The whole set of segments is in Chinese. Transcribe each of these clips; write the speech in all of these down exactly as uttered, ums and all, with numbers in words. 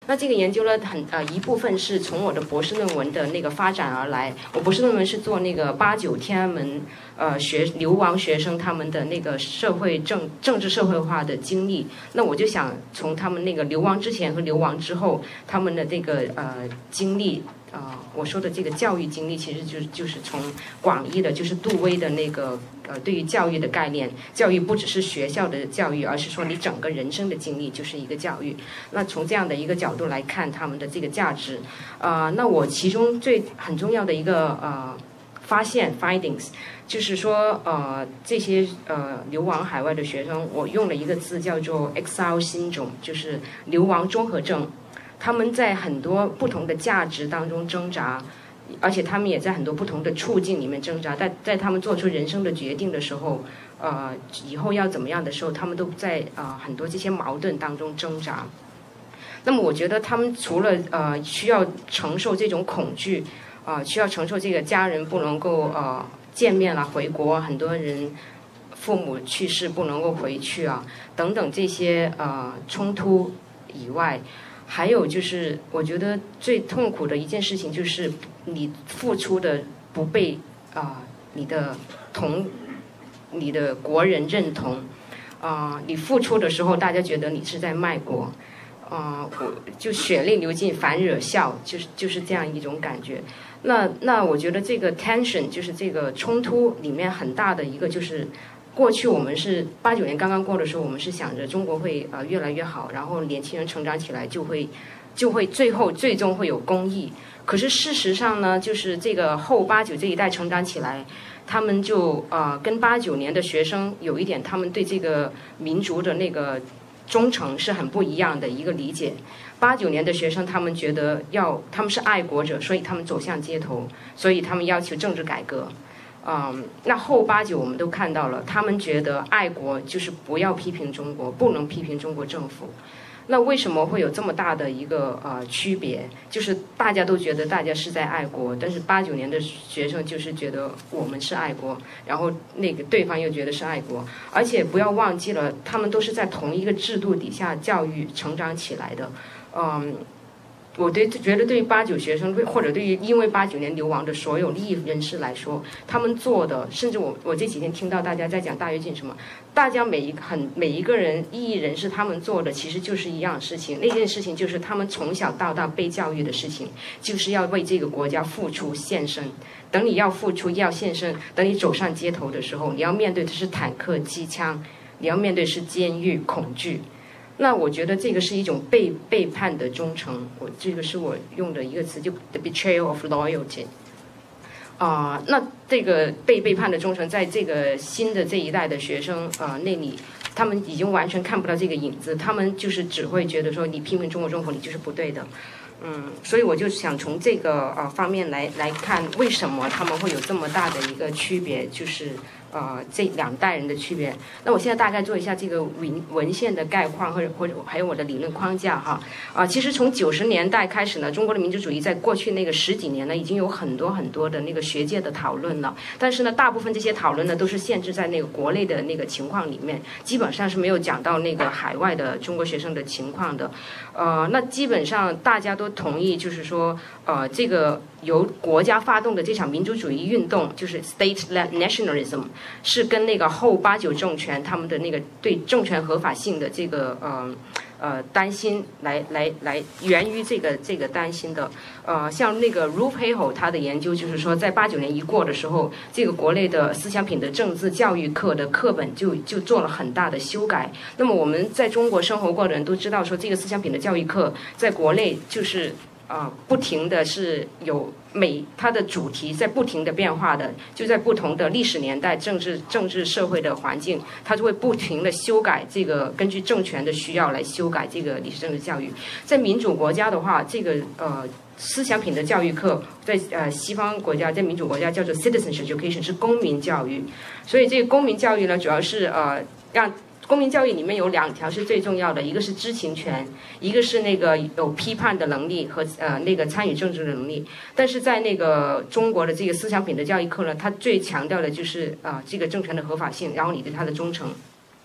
那这个研究呢，很呃一部分是从我的博士论文的那个发展而来。我博士论文是做那个八九天安门呃学流亡学生他们的那个社会政政治社会化的经历。那我就想从他们那个流亡之前和流亡之后他们的这个呃经历。呃，我说的这个教育经历，其实就是就是从广义的，就是杜威的那个呃，对于教育的概念，教育不只是学校的教育，而是说你整个人生的经历就是一个教育。那从这样的一个角度来看他们的这个价值，呃，那我其中最很重要的一个呃发现 findings， 就是说呃这些呃流亡海外的学生，我用了一个字叫做 exile syndrome， 就是流亡综合症。他们在很多不同的价值当中挣扎，而且他们也在很多不同的处境里面挣扎。在在他们做出人生的决定的时候，呃，以后要怎么样的时候，他们都在呃很多这些矛盾当中挣扎。那么，我觉得他们除了呃需要承受这种恐惧，啊、呃，需要承受这个家人不能够呃见面了，回国，很多人父母去世不能够回去啊，等等这些呃冲突以外。还有就是，我觉得最痛苦的一件事情就是你付出的不被啊、呃、你的同你的国人认同，啊、呃、你付出的时候，大家觉得你是在卖国，啊、呃、我就血泪流尽，反惹笑，就是就是这样一种感觉。那那我觉得这个 tension 就是这个冲突里面很大的一个就是。过去我们是八九年刚刚过的时候，我们是想着中国会呃越来越好，然后年轻人成长起来就会就会最后最终会有公益。可是事实上呢，就是这个后八九这一代成长起来，他们就呃跟八九年的学生有一点，他们对这个民族的那个忠诚是很不一样的一个理解。八九年的学生，他们觉得要他们是爱国者，所以他们走向街头，所以他们要求政治改革。嗯，那后八九我们都看到了，他们觉得爱国就是不要批评中国，不能批评中国政府。那为什么会有这么大的一个呃区别？就是大家都觉得大家是在爱国，但是八九年的学生就是觉得我们是爱国，然后那个对方又觉得是爱国，而且不要忘记了，他们都是在同一个制度底下教育成长起来的，嗯。我对觉得对于八九学生，或者对于因为八九年流亡的所有利益人士来说，他们做的，甚至我我这几天听到大家在讲大跃进什么，大家每一很每一个人异议人士他们做的其实就是一样事情，那件事情就是他们从小到大被教育的事情，就是要为这个国家付出献身。等你要付出要献身，等你走上街头的时候，你要面对的是坦克机枪，你要面对是监狱恐惧。那我觉得这个是一种背背叛的忠诚，我这个是我用的一个词，就 the betrayal of loyalty。啊、呃，那这个被背叛的忠诚，在这个新的这一代的学生啊、呃、那里，他们已经完全看不到这个影子，他们就是只会觉得说你批评中国政府，你就是不对的。嗯，所以我就想从这个呃方面来来看，为什么他们会有这么大的一个区别，就是呃这两代人的区别。那我现在大概做一下这个文文献的概况，或者或者还有我的理论框架哈。啊、呃，其实从九十年代开始呢，中国的民族主义在过去那个十几年呢，已经有很多很多的那个学界的讨论了。但是呢，大部分这些讨论呢，都是限制在那个国内的那个情况里面，基本上是没有讲到那个海外的中国学生的情况的。呃，那基本上大家都同意，就是说，呃，这个由国家发动的这场民族主义运动，就是 state-led nationalism， 是跟那个后八九政权他们的那个对政权合法性的这个呃呃担心来来来源于这个这个担心的。呃，像那个 Ruth Hale 他的研究就是说，在八九年一过的时候，这个国内的思想品德政治教育课的课本就就做了很大的修改。那么我们在中国生活过的人都知道，说这个思想品德教育课在国内就是啊、呃，不停的是有每它的主题在不停的变化的，就在不同的历史年代、政治政治社会的环境，它就会不停的修改这个，根据政权的需要来修改这个历史政治教育。在民主国家的话，这个呃。思想品德教育课在呃西方国家，在民主国家叫做 citizenship education， 是公民教育。所以这个公民教育呢，主要是呃让公民教育里面有两条是最重要的，一个是知情权，一个是那个有批判的能力和呃那个参与政治的能力。但是在那个中国的这个思想品德教育课呢，它最强调的就是啊、呃、这个政权的合法性，然后你对它的忠诚。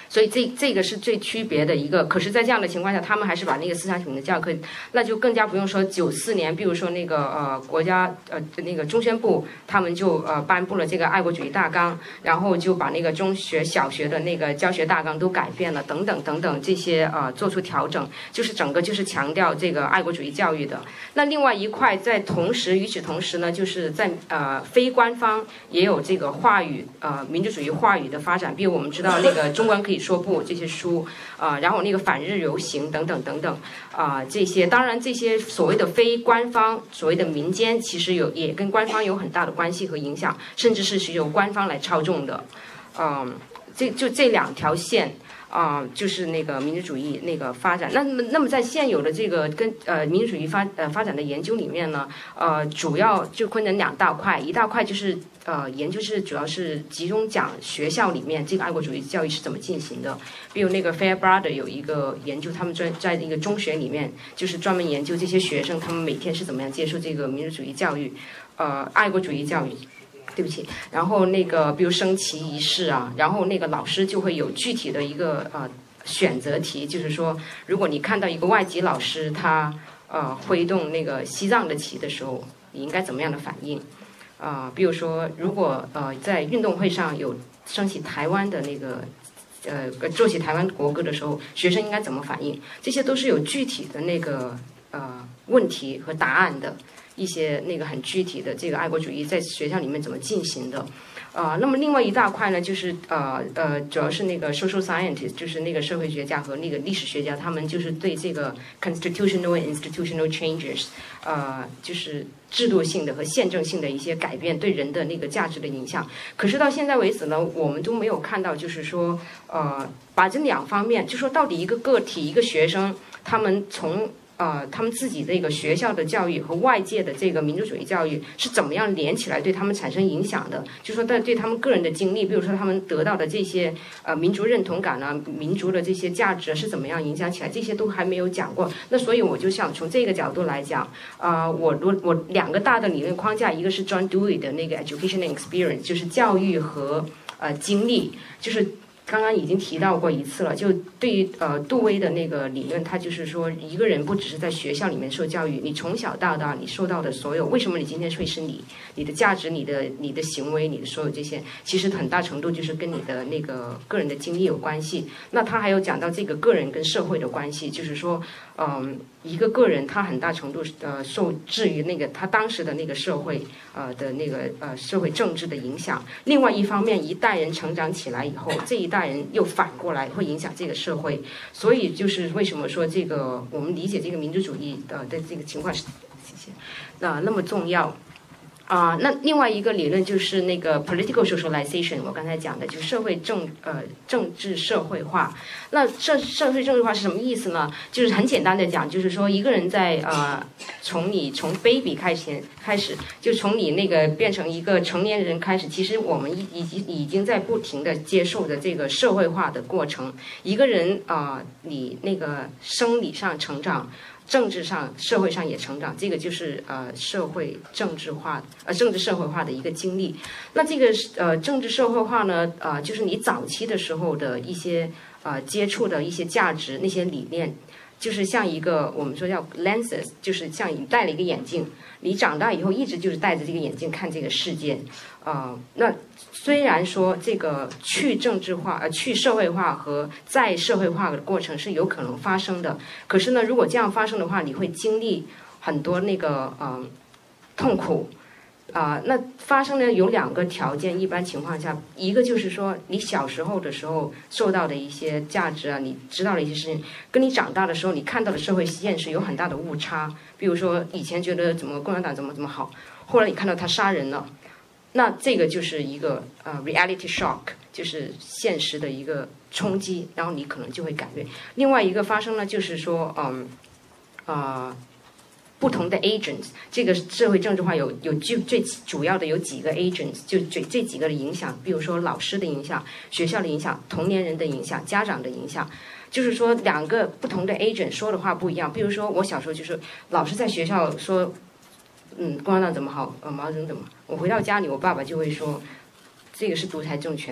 所以这这个是最区别的一个。可是，在这样的情况下，他们还是把那个思想品德教育课，那就更加不用说九四年，比如说那个呃国家呃那个中宣部，他们就呃颁布了这个爱国主义大纲，然后就把那个中学、小学的那个教学大纲都改变了，等等等等这些呃做出调整，就是整个就是强调这个爱国主义教育的。那另外一块，在同时与此同时呢，就是在呃非官方也有这个话语呃民主主义话语的发展，比如我们知道那个中国人可以说不这些书啊、呃，然后那个反日游行等等等等啊、呃、这些，当然这些所谓的非官方所谓的民间，其实有也跟官方有很大的关系和影响，甚至是由官方来操纵的，嗯、呃，这就这两条线。啊、呃，就是那个民主主义那个发展。那么，那么在现有的这个跟呃民主主义发呃发展的研究里面呢，呃，主要就分成两大块，一大块就是呃研究是主要是集中讲学校里面这个爱国主义教育是怎么进行的。比如那个 Fairbrother 有一个研究，他们专在一个中学里面就是专门研究这些学生他们每天是怎么样接受这个民主主义教育，呃，爱国主义教育。对不起，然后那个比如升旗仪式啊，然后那个老师就会有具体的一个呃选择题，就是说，如果你看到一个外籍老师他呃挥动那个西藏的旗的时候，你应该怎么样的反应？啊、呃，比如说，如果呃在运动会上有升起台湾的那个呃奏起台湾国歌的时候，学生应该怎么反应？这些都是有具体的那个呃问题和答案的。一些那个很具体的这个爱国主义在学校里面怎么进行的，呃，那么另外一大块呢，就是呃呃，主要是那个 social scientist， 就是那个社会学家和那个历史学家，他们就是对这个 constitutional and institutional changes， 呃，就是制度性的和宪政性的一些改变对人的那个价值的影响。可是到现在为止呢，我们都没有看到，就是说，呃，把这两方面，就说到底一个个体一个学生，他们从呃，他们自己这个学校的教育和外界的这个民主主义教育是怎么样连起来对他们产生影响的？就说在对他们个人的经历，比如说他们得到的这些呃民族认同感啊、民族的这些价值是怎么样影响起来，这些都还没有讲过。那所以我就想从这个角度来讲，呃，我我我两个大的理论框架，一个是 John Dewey 的那个 Education and Experience， 就是教育和呃经历，就是。刚刚已经提到过一次了，就对于呃杜威的那个理论，他就是说一个人不只是在学校里面受教育，你从小到大你受到的所有，为什么你今天会是你，你的价值、你的你的行为、你的所有这些，其实很大程度就是跟你的那个个人的经历有关系。那他还有讲到这个个人跟社会的关系，就是说，嗯、呃，一个个人他很大程度呃受制于那个他当时的那个社会呃的那个呃社会政治的影响。另外一方面，一代人成长起来以后，这一代人又反过来会影响这个社会，所以就是为什么说这个我们理解这个民主主义的的这个情况是，谢谢，呃那么重要。啊、呃，那另外一个理论就是那个 political socialization， 我刚才讲的，就是社会政呃政治社会化。那社社会政治化是什么意思呢？就是很简单的讲，就是说一个人在呃从你从 baby 开始开始，就从你那个变成一个成年人开始，其实我们已已经已经在不停的接受的这个社会化的过程。一个人啊、呃，你那个生理上成长。政治上、社会上也成长，这个就是呃社会政治化、呃政治社会化的一个经历。那这个呃政治社会化呢，呃就是你早期的时候的一些呃接触的一些价值、那些理念，就是像一个我们说叫 lenses， 就是像你戴了一个眼镜，你长大以后一直就是戴着这个眼镜看这个世界。呃，那虽然说这个去政治化、呃去社会化和再社会化的过程是有可能发生的，可是呢，如果这样发生的话，你会经历很多那个呃痛苦。啊、呃，那发生的有两个条件，一般情况下，一个就是说你小时候的时候受到的一些价值啊，你知道的一些事情，跟你长大的时候你看到的社会现实有很大的误差。比如说以前觉得怎么共产党怎么怎么好，后来你看到他杀人了，那这个就是一个呃 reality shock， 就是现实的一个冲击，然后你可能就会改变。另外一个发生呢，就是说嗯啊。呃不同的 agents， 这个社会政治化有有最最主要的有几个 agents， 就这这几个的影响，比如说老师的影响、学校的影响、同年人的影响、家长的影响，就是说两个不同的 agent 说的话不一样。比如说我小时候就是老师在学校说，嗯，共产党怎么好，呃，毛泽东怎么，我回到家里，我爸爸就会说，这个是独裁政权。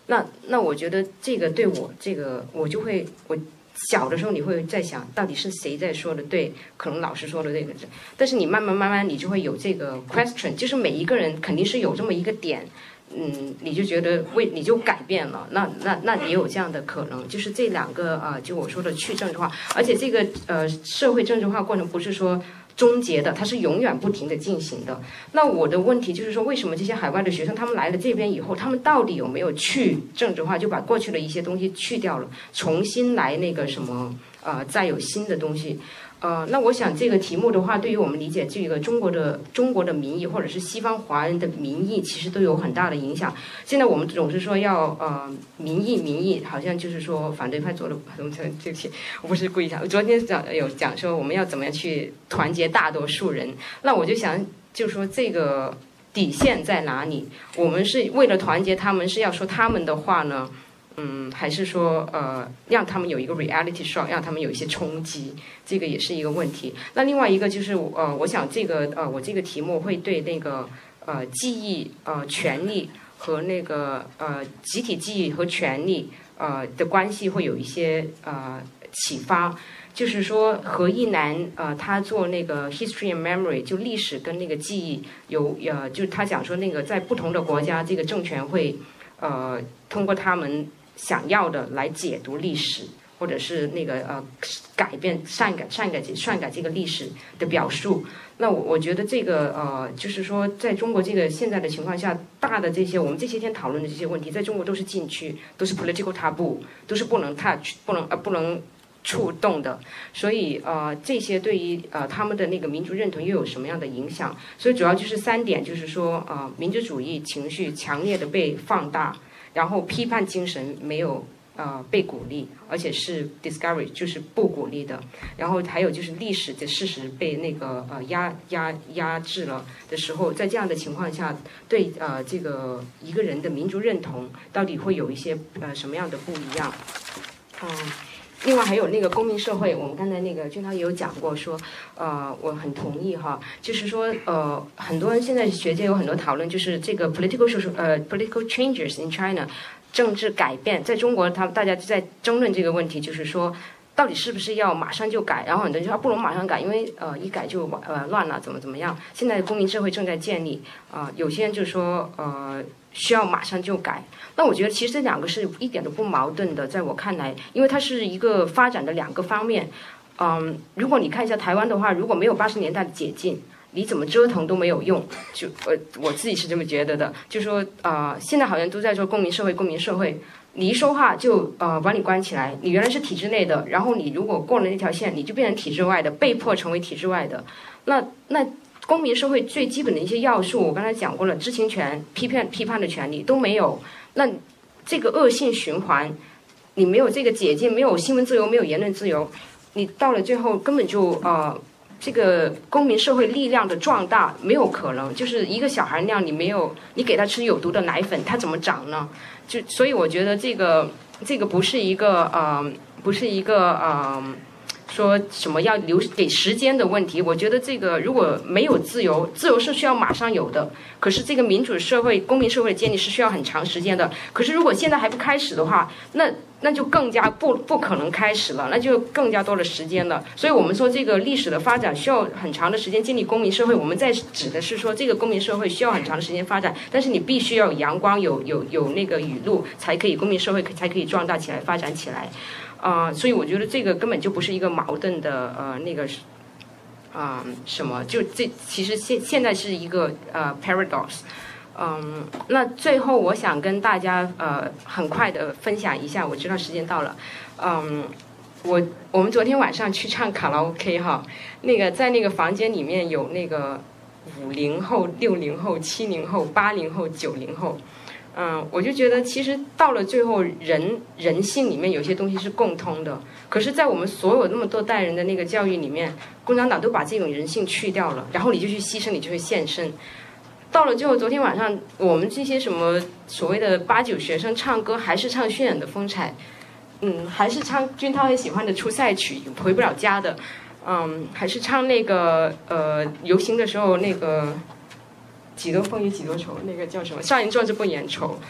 那那我觉得这个对我这个我就会我。小的时候你会在想到底是谁在说的对，可能老师说的这个，但是你慢慢慢慢你就会有这个 question， 就是每一个人肯定是有这么一个点，嗯，你就觉得为你就改变了，那那那也有这样的可能，就是这两个呃，就我说的去政治化，而且这个呃社会政治化过程不是说终结的，它是永远不停的进行的。那我的问题就是说，为什么这些海外的学生他们来了这边以后，他们到底有没有去政治化，就把过去的一些东西去掉了，重新来那个什么呃，再有新的东西。呃，那我想这个题目的话，对于我们理解这个中国的中国的民意，或者是西方华人的民意，其实都有很大的影响。现在我们总是说要呃民意民意，好像就是说反对派做的什么对不起，我不是故意讲，我昨天讲有讲说我们要怎么样去团结大多数人，那我就想就说这个底线在哪里？我们是为了团结他们，是要说他们的话呢？嗯，还是说呃，让他们有一个 reality shock， 让他们有一些冲击，这个也是一个问题。那另外一个就是呃，我想这个呃，我这个题目会对那个呃记忆呃权利和那个呃集体记忆和权利呃的关系会有一些呃启发。就是说何一楠呃他做那个 history and memory 就历史跟那个记忆有呃就他讲说那个在不同的国家这个政权会呃通过他们想要的来解读历史，或者是那个呃改变篡改篡改篡改这个历史的表述。那我我觉得这个呃就是说在中国这个现在的情况下，大的这些我们这些天讨论的这些问题，在中国都是禁区，都是 political taboo， 都是不能 touch 不能呃不能触动的。所以呃这些对于呃他们的那个民族认同又有什么样的影响？所以主要就是三点，就是说呃民族主义情绪强烈的被放大。然后批判精神没有呃被鼓励，而且是 discourage 就是不鼓励的。然后还有就是历史的事实被那个呃压压压制了的时候，在这样的情况下，对呃这个一个人的民族认同到底会有一些呃什么样的不一样？嗯。另外还有那个公民社会，我们刚才那个俊涛也有讲过说，呃，我很同意哈，就是说，呃，很多人现在学界有很多讨论，就是这个 political social 呃 political changes in China， 政治改变，在中国他们大家在争论这个问题，就是说，到底是不是要马上就改？然后很多人说不能马上改，因为呃一改就呃乱了，怎么怎么样？现在公民社会正在建立，啊、呃，有些人就说呃需要马上就改。那我觉得其实这两个是一点都不矛盾的，在我看来，因为它是一个发展的两个方面。嗯，如果你看一下台湾的话，如果没有八十年代的解禁，你怎么折腾都没有用。就呃，我自己是这么觉得的，就说呃，现在好像都在说公民社会，公民社会，你一说话就呃把你关起来，你原来是体制内的，然后你如果过了那条线，你就变成体制外的，被迫成为体制外的。那那公民社会最基本的一些要素，我刚才讲过了，知情权、批判批判的权利都没有。那这个恶性循环，你没有这个解禁，没有新闻自由，没有言论自由，你到了最后根本就呃，这个公民社会力量的壮大没有可能。就是一个小孩那样，你没有，你给他吃有毒的奶粉，他怎么长呢？就所以我觉得这个这个不是一个呃，不是一个呃。说什么要留给时间的问题，我觉得这个如果没有自由，自由是需要马上有的，可是这个民主社会、公民社会的建立是需要很长时间的。可是如果现在还不开始的话，那那就更加不不可能开始了，那就更加多的时间了。所以我们说这个历史的发展需要很长的时间建立公民社会，我们在指的是说这个公民社会需要很长的时间发展，但是你必须要有阳光、有有有那个雨露，才可以公民社会才可以壮大起来、发展起来。啊、呃，所以我觉得这个根本就不是一个矛盾的呃那个啊、呃、什么，就这其实现现在是一个呃 paradox。嗯，那最后我想跟大家呃很快的分享一下，我知道时间到了。嗯，我我们昨天晚上去唱卡拉 OK 哈，那个在那个房间里面有那个五零后、六零后、七零后、八零后、九零后。嗯，我就觉得其实到了最后人人性里面有些东西是共通的，可是在我们所有那么多代人的那个教育里面，共产党都把这种人性去掉了，然后你就去牺牲，你就会献身。到了最后，昨天晚上我们这些什么所谓的八九学生唱歌还是唱渲染的风采，嗯，还是唱君涛很喜欢的出塞曲回不了家的，嗯，还是唱那个呃游行的时候那个几多风雨几多愁，那个叫什么？少年壮志不言愁。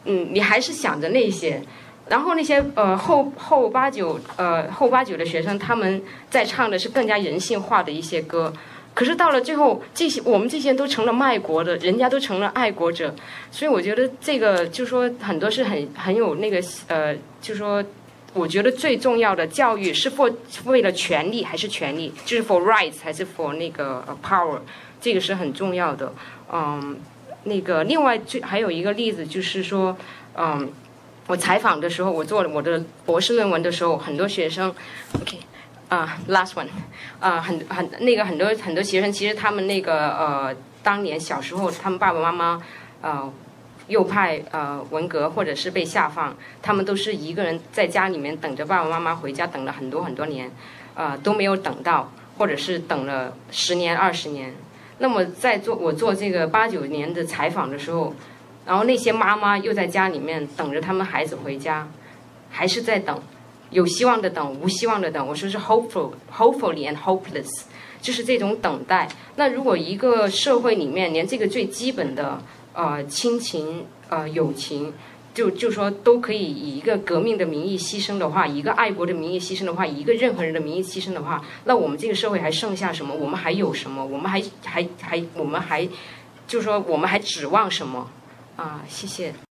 嗯，你还是想着那些。然后那些呃后后八九呃后八九的学生，他们在唱的是更加人性化的一些歌。可是到了最后，这些我们这些人都成了卖国的，人家都成了爱国者，所以我觉得这个就说很多是很很有那个呃，就说我觉得最重要的教育是 for 为了权利还是权利，就是 for rights 还是 for 那个 power， 这个是很重要的。嗯，那个另外最还有一个例子就是说，嗯，我采访的时候，我做我的博士论文的时候，很多学生 ，OK。啊、uh, ，last one， 啊、uh, ，很很那个很多很多学生，其实他们那个呃，当年小时候，他们爸爸妈妈呃右派呃文革或者是被下放，他们都是一个人在家里面等着爸爸妈妈回家，等了很多很多年，呃都没有等到，或者是等了十年二十年。那么在做我做这个八九年的采访的时候，然后那些妈妈又在家里面等着他们孩子回家，还是在等。有希望的等，无希望的等。我说是 hopeful, hopefully and hopeless， 就是这种等待。那如果一个社会里面连这个最基本的呃亲情呃友情，就就说都可以以一个革命的名义牺牲的话，以一个爱国的名义牺牲的话，以一个任何人的名义牺牲的话，那我们这个社会还剩下什么？我们还有什么？我们还还还我们还，就说我们还指望什么？啊，谢谢。